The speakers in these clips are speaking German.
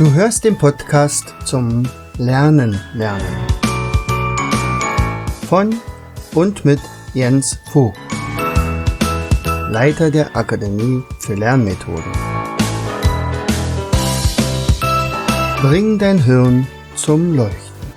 Du hörst den Podcast zum Lernen. Von und mit Jens Vogt, Leiter der Akademie für Lernmethoden. Bring dein Hirn zum Leuchten.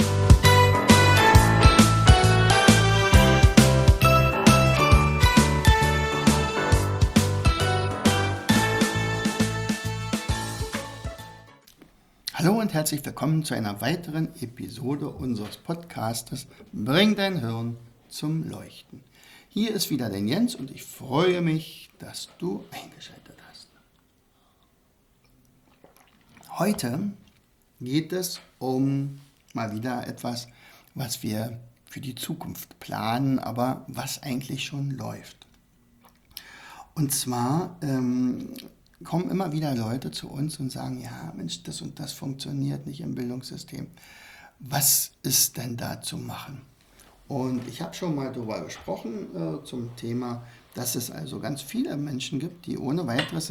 Hallo und herzlich willkommen zu einer weiteren Episode unseres Podcastes Bring dein Hirn zum Leuchten. Hier ist wieder der Jens und ich freue mich, dass du eingeschaltet hast. Heute geht es um mal wieder etwas, was wir für die Zukunft planen, aber was eigentlich schon läuft. Und zwar kommen immer wieder Leute zu uns und sagen, ja Mensch, das und das funktioniert nicht im Bildungssystem. Was ist denn da zu machen? Und ich habe schon mal darüber gesprochen zum Thema, dass es also ganz viele Menschen gibt, die ohne weiteres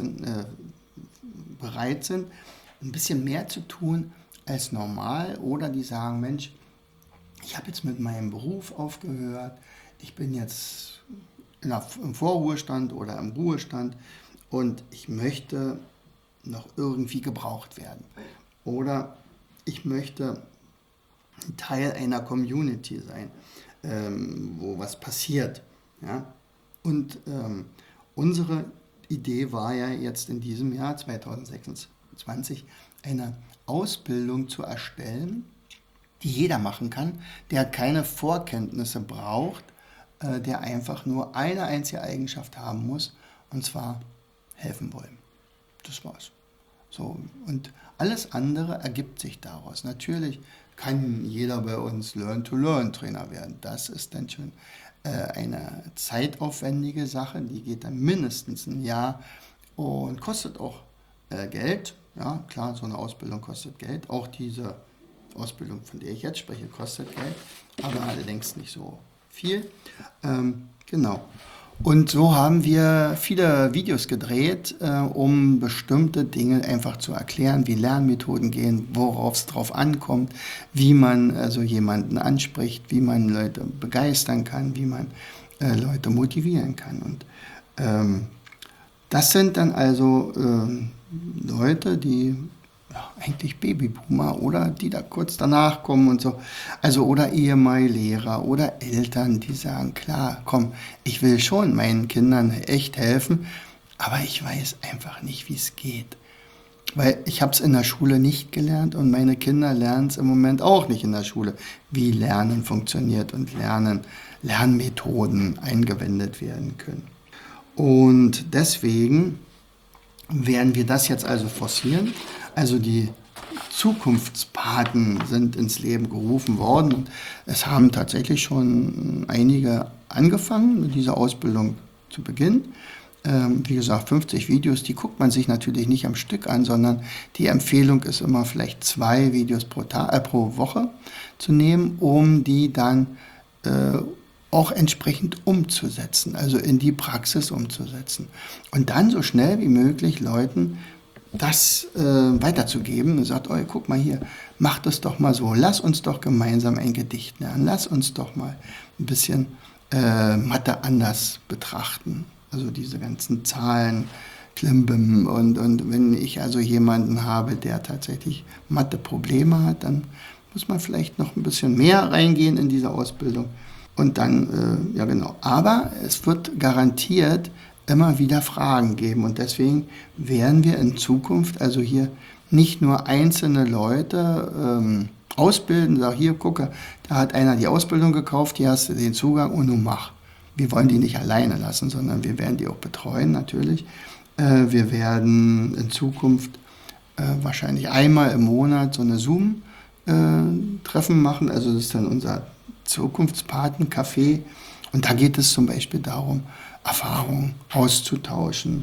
bereit sind, ein bisschen mehr zu tun als normal, oder die sagen, Mensch, ich habe jetzt mit meinem Beruf aufgehört, ich bin jetzt im Vorruhestand oder im Ruhestand und ich möchte noch irgendwie gebraucht werden. Oder ich möchte ein Teil einer Community sein, wo was passiert. Ja? Und unsere Idee war ja jetzt in diesem Jahr 2026 eine Ausbildung zu erstellen, die jeder machen kann, der keine Vorkenntnisse braucht, der einfach nur eine einzige Eigenschaft haben muss, und zwar helfen wollen. Das war's. So, und alles andere ergibt sich daraus. Natürlich kann jeder bei uns Learn-to-Learn-Trainer werden. Das ist dann schon eine zeitaufwendige Sache, die geht dann mindestens ein Jahr und kostet auch Geld. Ja, klar, so eine Ausbildung kostet Geld. Auch diese Ausbildung, von der ich jetzt spreche, kostet Geld, aber allerdings nicht so viel. Genau. Und so haben wir viele Videos gedreht, um bestimmte Dinge einfach zu erklären, wie Lernmethoden gehen, worauf es drauf ankommt, wie man also jemanden anspricht, wie man Leute begeistern kann, wie man Leute motivieren kann. Und das sind dann also Leute, die eigentlich Babyboomer oder die da kurz danach kommen und so, also oder ehemalige Lehrer oder Eltern, die sagen, klar, komm, ich will schon meinen Kindern echt helfen, aber ich weiß einfach nicht, wie es geht. Weil ich habe es in der Schule nicht gelernt und meine Kinder lernen es im Moment auch nicht in der Schule, wie Lernen funktioniert und Lernmethoden eingewendet werden können. Und deswegen werden wir das jetzt also forcieren. Also die Zukunftspaten sind ins Leben gerufen worden und es haben tatsächlich schon einige angefangen, mit dieser Ausbildung zu beginnen. Wie gesagt, 50 Videos, die guckt man sich natürlich nicht am Stück an, sondern die Empfehlung ist immer vielleicht 2 Videos pro Woche zu nehmen, um die dann auch entsprechend umzusetzen, also in die Praxis umzusetzen. Und dann so schnell wie möglich Leuten das weiterzugeben und sagt, oh, guck mal hier, mach das doch mal so, lass uns doch gemeinsam ein Gedicht lernen, lass uns doch mal ein bisschen Mathe anders betrachten. Also diese ganzen Zahlen, Klimbim und wenn ich also jemanden habe, der tatsächlich Mathe-Probleme hat, dann muss man vielleicht noch ein bisschen mehr reingehen in diese Ausbildung und dann, ja genau, aber es wird garantiert immer wieder Fragen geben und deswegen werden wir in Zukunft also hier nicht nur einzelne Leute ausbilden, sag hier, gucke, da hat einer die Ausbildung gekauft, hier hast du den Zugang und nun mach. Wir wollen die nicht alleine lassen, sondern wir werden die auch betreuen natürlich. Wir werden in Zukunft wahrscheinlich einmal im Monat so eine Zoom-Treffen machen, also das ist dann unser Zukunftspaten-Café und da geht es zum Beispiel darum, Erfahrungen auszutauschen,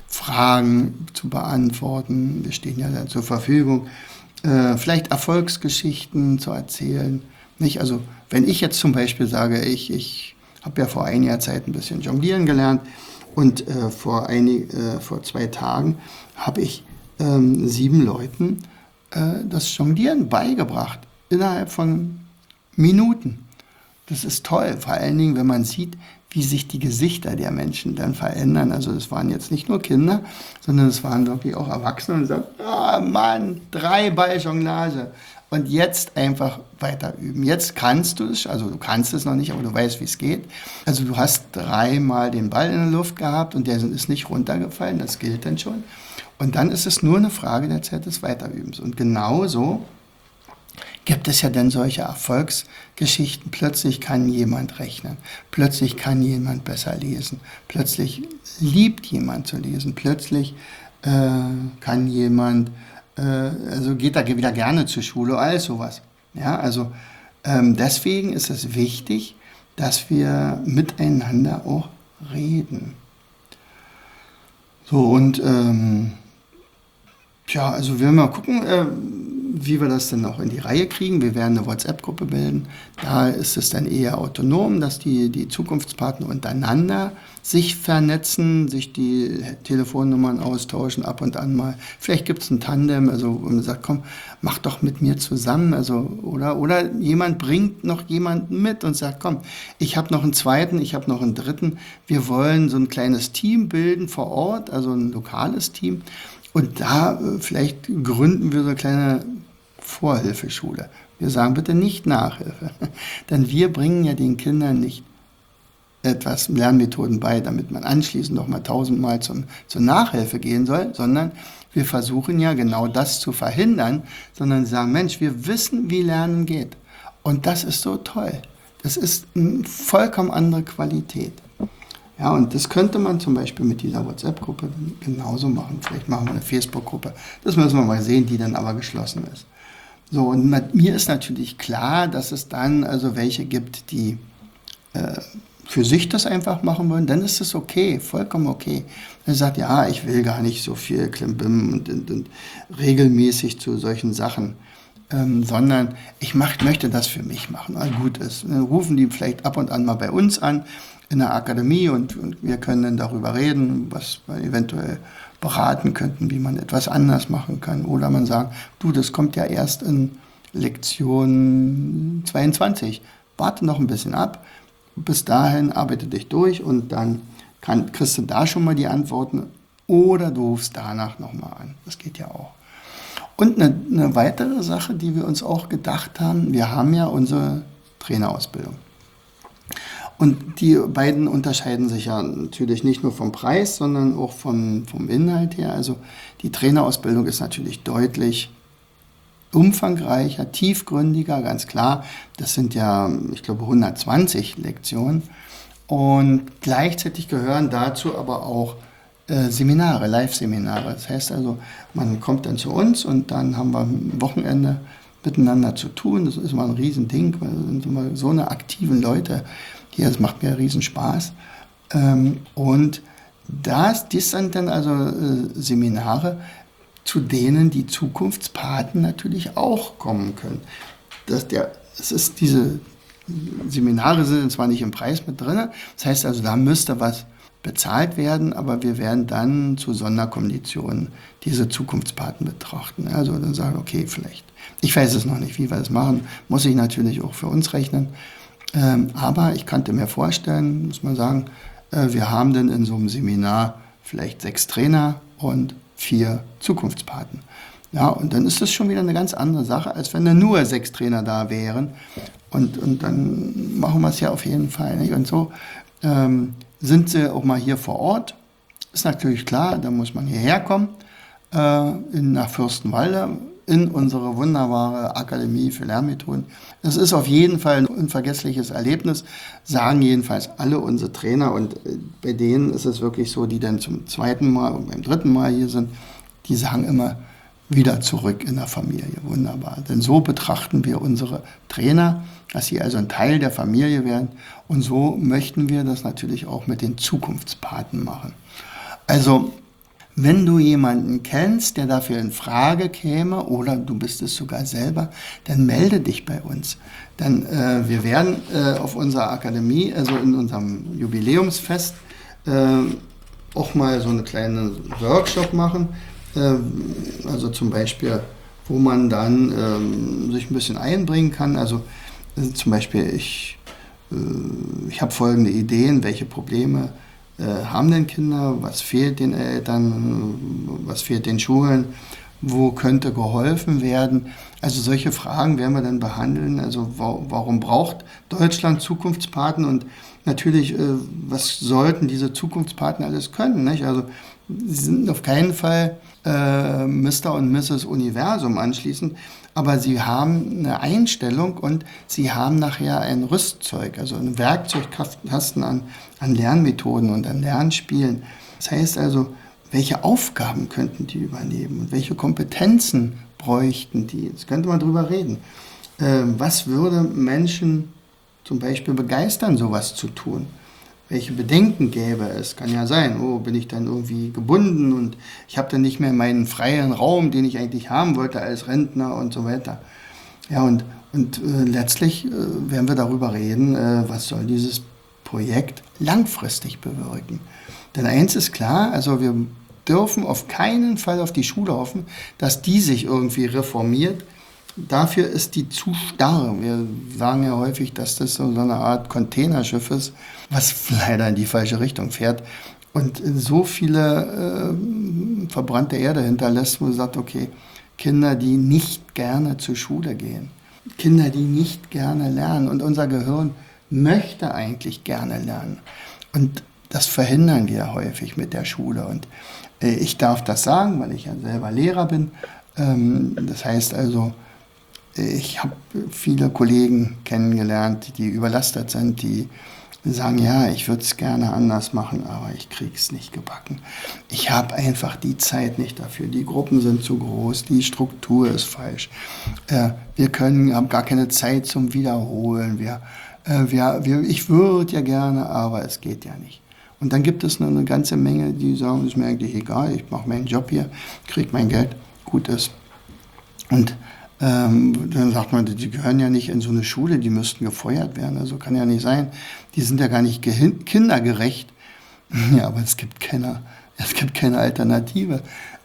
Fragen zu beantworten. Wir stehen ja da zur Verfügung, vielleicht Erfolgsgeschichten zu erzählen. Nicht? Also wenn ich jetzt zum Beispiel sage, ich habe ja vor einiger Zeit ein bisschen jonglieren gelernt und vor 2 Tagen habe ich 7 Leuten das Jonglieren beigebracht, innerhalb von Minuten. Das ist toll, vor allen Dingen, wenn man sieht, wie sich die Gesichter der Menschen dann verändern. Also es waren jetzt nicht nur Kinder, sondern es waren wirklich auch Erwachsene und sagen, ah Mann, 3-Ball-Jonglage. Und jetzt einfach weiter üben. Jetzt kannst du es, also du kannst es noch nicht, aber du weißt, wie es geht. Also du hast 3-mal den Ball in der Luft gehabt und der ist nicht runtergefallen, das gilt dann schon. Und dann ist es nur eine Frage der Zeit des Weiterübens. Und genauso gibt es ja dann solche Erfolgsgeschichten. Plötzlich kann jemand rechnen, plötzlich kann jemand besser lesen, plötzlich liebt jemand zu lesen, plötzlich kann jemand, also geht da wieder gerne zur Schule, alles sowas. Ja, also deswegen ist es wichtig, dass wir miteinander auch reden. So, und ja, also wir werden mal gucken, wie wir das dann auch in die Reihe kriegen. Wir werden eine WhatsApp-Gruppe bilden. Da ist es dann eher autonom, dass die Zukunftspartner untereinander sich vernetzen, sich die Telefonnummern austauschen, ab und an mal. Vielleicht gibt es ein Tandem, also wo man sagt, komm, mach doch mit mir zusammen. Also, oder jemand bringt noch jemanden mit und sagt, komm, ich habe noch einen zweiten, ich habe noch einen dritten. Wir wollen so ein kleines Team bilden vor Ort, also ein lokales Team. Und da vielleicht gründen wir so eine kleine Vorhilfeschule. Wir sagen bitte nicht Nachhilfe, denn wir bringen ja den Kindern nicht etwas Lernmethoden bei, damit man anschließend noch mal 1000-mal zur Nachhilfe gehen soll, sondern wir versuchen ja genau das zu verhindern, sondern sagen, Mensch, wir wissen, wie Lernen geht. Und das ist so toll. Das ist eine vollkommen andere Qualität. Ja, und das könnte man zum Beispiel mit dieser WhatsApp-Gruppe genauso machen. Vielleicht machen wir eine Facebook-Gruppe. Das müssen wir mal sehen, die dann aber geschlossen ist. So, und mir ist natürlich klar, dass es dann also welche gibt, die für sich das einfach machen wollen. Dann ist es okay, vollkommen okay. Dann sagt, ja, ich will gar nicht so viel Klimbim und regelmäßig zu solchen Sachen. Sondern ich möchte das für mich machen, weil gut ist. Dann rufen die vielleicht ab und an mal bei uns an, in der Akademie und wir können dann darüber reden, was wir eventuell beraten könnten, wie man etwas anders machen kann. Oder man sagt, du, das kommt ja erst in Lektion 22. Warte noch ein bisschen ab. Bis dahin arbeite dich durch und dann kriegst du da schon mal die Antworten oder du rufst danach nochmal an. Das geht ja auch. Und eine weitere Sache, die wir uns auch gedacht haben, wir haben ja unsere Trainerausbildung. Und die beiden unterscheiden sich ja natürlich nicht nur vom Preis, sondern auch vom Inhalt her. Also die Trainerausbildung ist natürlich deutlich umfangreicher, tiefgründiger, ganz klar. Das sind ja, ich glaube, 120 Lektionen. Und gleichzeitig gehören dazu aber auch Seminare, Live-Seminare. Das heißt also, man kommt dann zu uns und dann haben wir ein Wochenende miteinander zu tun. Das ist mal ein Riesending, weil wir sind immer so eine aktiven Leute hier, das macht mir riesen Spaß. Und das sind dann also Seminare, zu denen die Zukunftspaten natürlich auch kommen können. Diese Seminare sind zwar nicht im Preis mit drin, das heißt also, da müsste was bezahlt werden, aber wir werden dann zu Sonderkonditionen diese Zukunftspaten betrachten. Also dann sagen, okay, vielleicht. Ich weiß es noch nicht, wie wir das machen, muss ich natürlich auch für uns rechnen. Aber ich könnte mir vorstellen, muss man sagen, wir haben dann in so einem Seminar vielleicht 6 Trainer und 4 Zukunftspaten. Ja, und dann ist das schon wieder eine ganz andere Sache, als wenn da nur 6 Trainer da wären. Und dann machen wir es ja auf jeden Fall nicht. Und so sind sie auch mal hier vor Ort. Ist natürlich klar, da muss man hierher kommen, nach Fürstenwalde, in unsere wunderbare Akademie für Lernmethoden. Das ist auf jeden Fall ein unvergessliches Erlebnis, sagen jedenfalls alle unsere Trainer. Und bei denen ist es wirklich so, die dann zum 2. Mal und beim 3. Mal hier sind, die sagen immer, wieder zurück in der Familie. Wunderbar. Denn so betrachten wir unsere Trainer, dass sie also ein Teil der Familie werden. Und so möchten wir das natürlich auch mit den Zukunftspaten machen. Also, wenn du jemanden kennst, der dafür in Frage käme, oder du bist es sogar selber, dann melde dich bei uns. Denn wir werden auf unserer Akademie, also in unserem Jubiläumsfest, auch mal so einen kleinen Workshop machen. Also zum Beispiel wo man dann sich ein bisschen einbringen kann. Also zum Beispiel, ich habe folgende Ideen, welche Probleme haben denn Kinder, was fehlt den Eltern, was fehlt den Schulen, wo könnte geholfen werden. Also solche Fragen werden wir dann behandeln. Also warum braucht Deutschland Zukunftspaten und natürlich, was sollten diese Zukunftspartner alles können? Nicht? Also sie sind auf keinen Fall Mr. und Mrs. Universum anschließend, aber sie haben eine Einstellung und sie haben nachher ein Rüstzeug, also einen Werkzeugkasten an Lernmethoden und an Lernspielen. Das heißt also, welche Aufgaben könnten die übernehmen und welche Kompetenzen bräuchten die? Jetzt könnte man drüber reden. Was würde Menschen zum Beispiel begeistern, sowas zu tun? Welche Bedenken gäbe es? Kann ja sein, oh, bin ich dann irgendwie gebunden und ich habe dann nicht mehr meinen freien Raum, den ich eigentlich haben wollte als Rentner und so weiter. Ja, und letztlich werden wir darüber reden, was soll dieses Projekt langfristig bewirken. Denn eins ist klar, also wir dürfen auf keinen Fall auf die Schule hoffen, dass die sich irgendwie reformiert. Dafür ist die zu starr. Wir sagen ja häufig, dass das so eine Art Containerschiff ist, was leider in die falsche Richtung fährt und so viele verbrannte Erde hinterlässt, wo man sagt, okay, Kinder, die nicht gerne zur Schule gehen, Kinder, die nicht gerne lernen und unser Gehirn möchte eigentlich gerne lernen. Und das verhindern wir häufig mit der Schule. Und ich darf das sagen, weil ich ja selber Lehrer bin. Das heißt also, ich habe viele Kollegen kennengelernt, die überlastet sind, die sagen, ja, ich würde es gerne anders machen, aber ich kriege es nicht gebacken. Ich habe einfach die Zeit nicht dafür. Die Gruppen sind zu groß, die Struktur ist falsch. Haben gar keine Zeit zum Wiederholen. Ich würde ja gerne, aber es geht ja nicht. Und dann gibt es eine ganze Menge, die sagen, ist mir eigentlich egal, ich mache meinen Job hier, kriege mein Geld, gut ist. Und dann sagt man, die gehören ja nicht in so eine Schule, die müssten gefeuert werden. Also kann ja nicht sein. Die sind ja gar nicht kindergerecht. Ja, aber es gibt keine Alternative.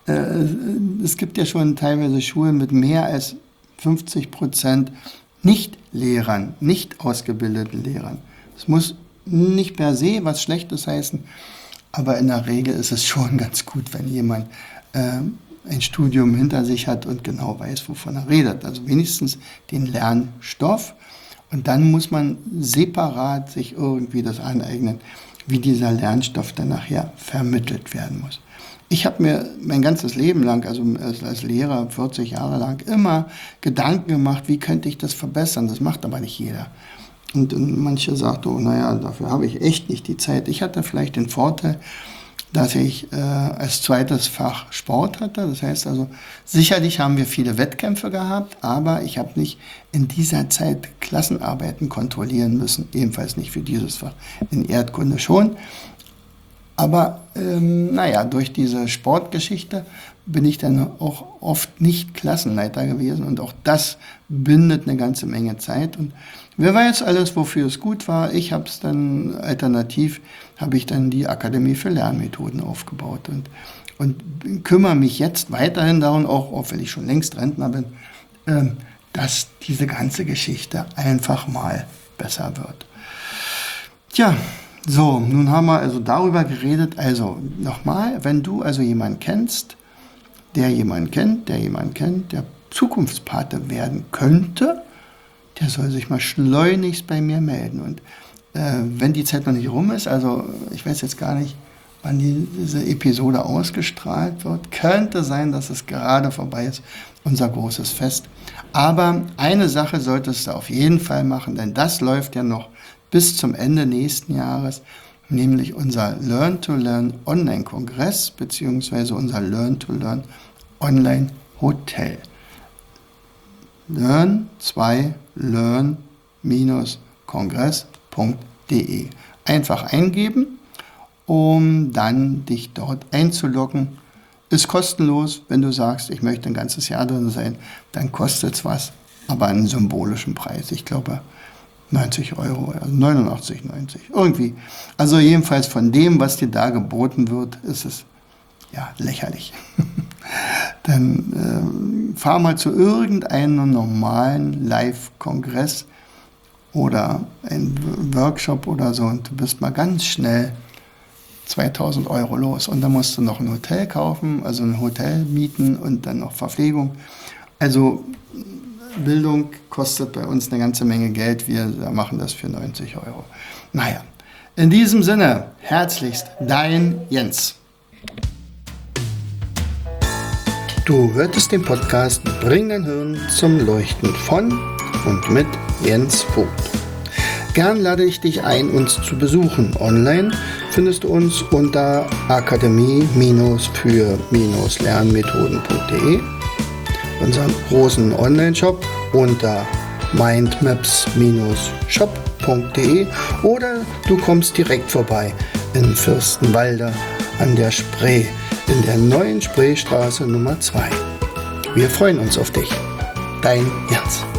Es gibt ja schon teilweise Schulen mit mehr als 50% Nicht-Lehrern, nicht ausgebildeten Lehrern. Es muss nicht per se was Schlechtes heißen, aber in der Regel ist es schon ganz gut, wenn jemand ein Studium hinter sich hat und genau weiß, wovon er redet. Also wenigstens den Lernstoff. Und dann muss man separat sich irgendwie das aneignen, wie dieser Lernstoff dann nachher vermittelt werden muss. Ich habe mir mein ganzes Leben lang, also als Lehrer 40 Jahre lang, immer Gedanken gemacht, wie könnte ich das verbessern. Das macht aber nicht jeder. Und manche sagten, oh, naja, dafür habe ich echt nicht die Zeit. Ich hatte vielleicht den Vorteil, dass ich als zweites Fach Sport hatte. Das heißt also, sicherlich haben wir viele Wettkämpfe gehabt, aber ich habe nicht in dieser Zeit Klassenarbeiten kontrollieren müssen, ebenfalls nicht für dieses Fach. In Erdkunde schon. Aber durch diese Sportgeschichte bin ich dann auch oft nicht Klassenleiter gewesen und auch das bindet eine ganze Menge Zeit. Und wer weiß alles, wofür es gut war. Ich habe es dann alternativ, habe ich dann die Akademie für Lernmethoden aufgebaut und kümmere mich jetzt weiterhin darum, auch wenn ich schon längst Rentner bin, dass diese ganze Geschichte einfach mal besser wird. Tja, so, nun haben wir also darüber geredet. Also nochmal, wenn du also jemanden kennst, der jemanden kennt, der Zukunftspate werden könnte, der soll sich mal schleunigst bei mir melden. Und wenn die Zeit noch nicht rum ist, also ich weiß jetzt gar nicht, wann diese Episode ausgestrahlt wird, könnte sein, dass es gerade vorbei ist, unser großes Fest. Aber eine Sache solltest du auf jeden Fall machen, denn das läuft ja noch bis zum Ende nächsten Jahres, nämlich unser Learn-to-Learn Online-Kongress bzw. unser Learn-to-Learn Online-Hotel. learn-kongress.de. Einfach eingeben, um dann dich dort einzuloggen. Ist kostenlos, wenn du sagst, ich möchte ein ganzes Jahr drin sein, dann kostet es was, aber einen symbolischen Preis. Ich glaube 90 €, also 89,90 irgendwie. Also jedenfalls von dem, was dir da geboten wird, ist es ja lächerlich. dann fahr mal zu irgendeinem normalen Live-Kongress oder ein Workshop oder so und du bist mal ganz schnell 2.000 Euro los. Und dann musst du noch ein Hotel kaufen, also ein Hotel mieten und dann noch Verpflegung. Also Bildung kostet bei uns eine ganze Menge Geld. Wir machen das für 90 Euro. Naja, in diesem Sinne, herzlichst, dein Jens. Du hörtest den Podcast Bring dein Hirn zum Leuchten von und mit Jens Vogt. Gern lade ich dich ein, uns zu besuchen. Online findest du uns unter akademie-für-lernmethoden.de, unseren großen Online-Shop unter mindmaps-shop.de oder du kommst direkt vorbei in Fürstenwalde an der Spree, in der neuen Spreestraße Nummer 2. Wir freuen uns auf dich. Dein Jens.